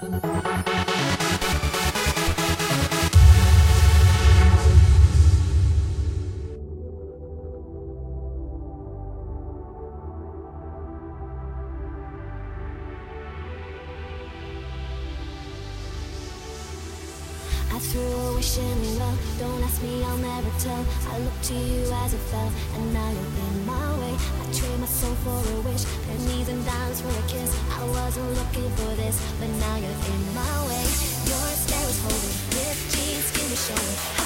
I threw a wish in love, don't ask me, I'll never tell. I looked to you as it fell, and now you're in my way. I trade my soul for a wish, pennies and dimes for a kiss. I wasn't looking for this, but now you're in my way. Your stare was holding, ripped jeans, skin was showing.